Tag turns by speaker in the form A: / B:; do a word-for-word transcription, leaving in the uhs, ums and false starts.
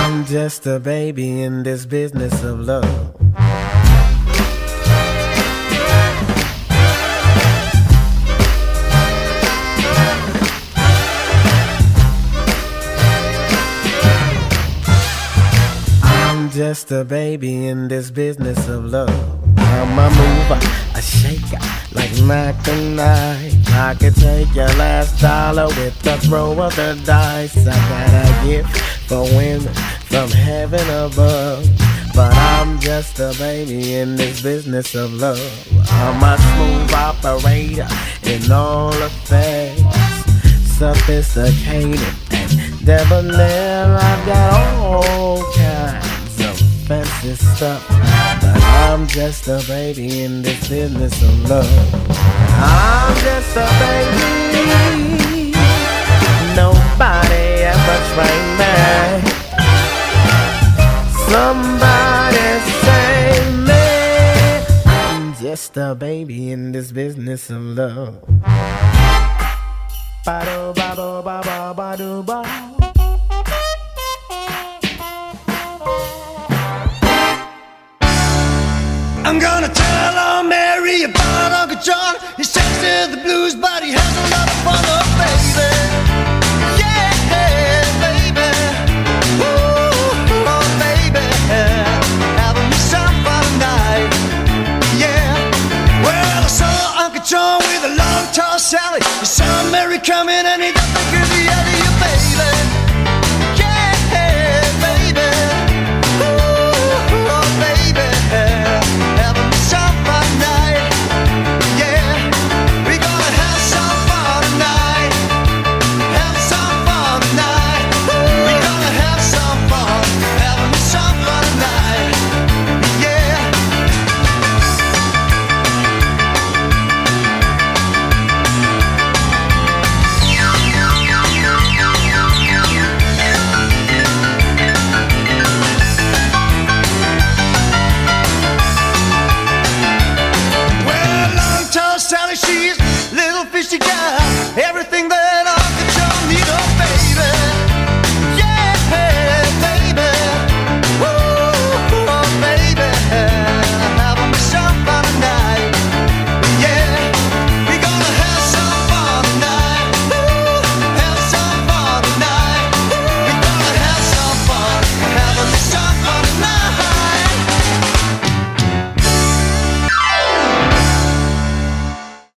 A: I'm just a baby in this business of love. I'm just a baby in this business of love. I'm a mover, a shaker, like Mac and I. I could take your last dollar with the throw of the dice. I got a gift for women from heaven above. But I'm just a baby in this business of love. I'm a smooth operator in all affairs, sophisticated and debonair. I've got all kinds of fancy stuff, but I'm just a baby in this business of love. I'm just a baby, nobody ever trained me. Somebody save me. I'm just a baby in this business of love. Ba-do, ba-do, ba-ba, ba-do, ba.